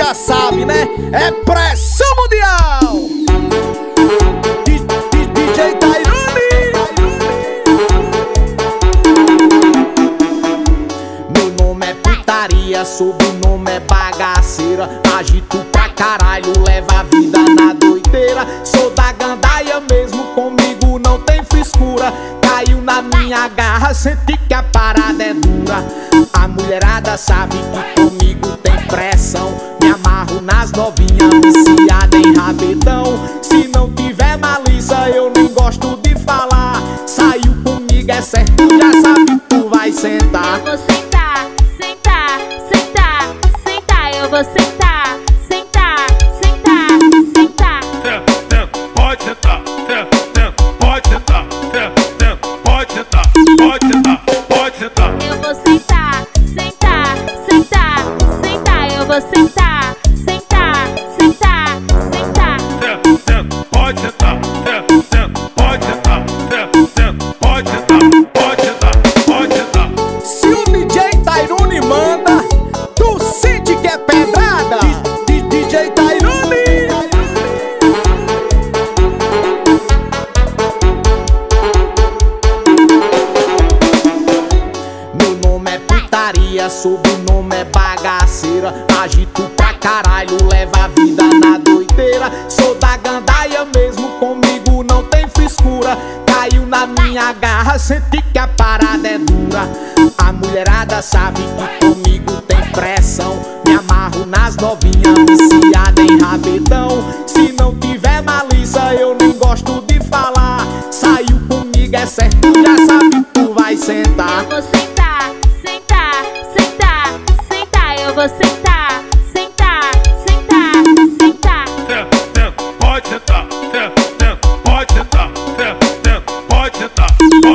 já sabe, né? É pressão mundial. DJ Tairone. Meu nome é putaria, sobrenome é bagaceira. Agito pra caralho, leva a vida na doideira. Sou da gandaia mesmo, comigo não tem frescura. Caiu na minha garra, senti que a parada é dura. A mulherada sabe que comigo tem pressão. Me amarro nas novinhas, viciada em rabetão. Se não tiver malícia, eu nem gosto de falar. Saiu comigo, é certo, já sabe que tu vai sentar. Eu vou sentar, sentar, sentar, sentar. Eu vou sentar, sentar, sentar, sentar. Senta, pode sentar, senta, pode sentar, senta, pode sentar, pode sentar, pode sentar. Eu vou sentar, sentar, sentar, sentar. Eu vou sentar, sentar, sentar, sentar. Senta, pode sentar, senta, pode sentar, senta, pode sentar, pode sentar, pode sentar. Se o DJ Tairone manda, tu sente que é pedrada. DJ Tairone. Meu nome é putaria, sobrenome é bagaceira. Agito pra caralho, leva a vida na doideira. Sou da gandaia mesmo, comigo não tem frescura. Caiu na minha garra, senti que a parada é dura. A mulherada sabe que comigo tem pressão. Me amarro nas novinhas, viciada em rabetão. Se não tiver malícia, eu nem gosto de falar. Saiu comigo, é certo, já sabe que tu vai sentar. Eu vou sentar, sentar, sentar, sentar. Eu vou sentar, sentar, sentar, sentar. Senta, pode sentar, senta, pode sentar, senta, pode sentar, pode